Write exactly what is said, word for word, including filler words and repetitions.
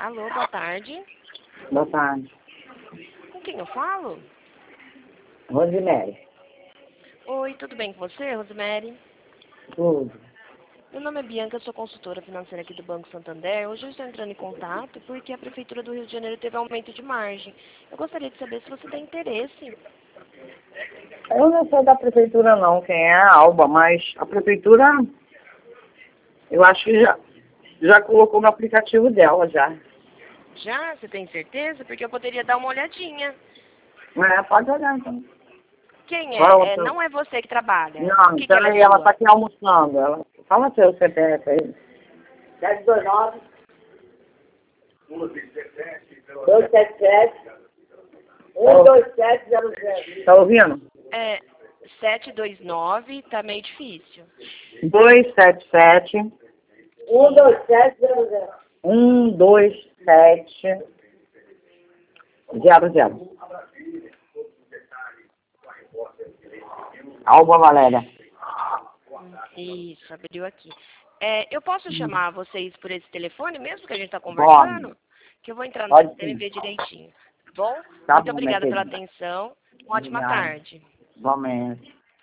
Alô, boa tarde. Boa tarde. Com quem eu falo? Rosemary. Oi, tudo bem com você, Rosemary? Tudo. Meu nome é Bianca, eu sou consultora financeira aqui do Banco Santander. Hoje eu estou entrando em contato porque a Prefeitura do Rio de Janeiro teve aumento de margem. Eu gostaria de saber se você tem interesse. Eu não sou da prefeitura não, quem é a Alba, mas a prefeitura, eu acho que já, já colocou no aplicativo dela já. Já? Você tem certeza? Porque eu poderia dar uma olhadinha. É, pode olhar então. Quem é? Qual é o É, seu- não é você que trabalha. Não, O que, que ela peraí, é ela sua? está aqui almoçando. Ela... Fala seu C P F aí. sete dois nove dois sete sete um dois sete zero zero. Tá ouvindo? É sete dois nove, tá meio difícil. dois sete sete um dois sete zero zero. um dois sete zero zero. Alba Valéria. Isso, abriu aqui. É, eu posso chamar vocês por esse telefone mesmo que a gente está Pode. conversando? Que eu vou entrar no Pode sistema e sim. ver direitinho. Tá bom? Tá Muito bom, minha obrigada pela querida. atenção. Uma ótima Obrigado. tarde. Igualmente.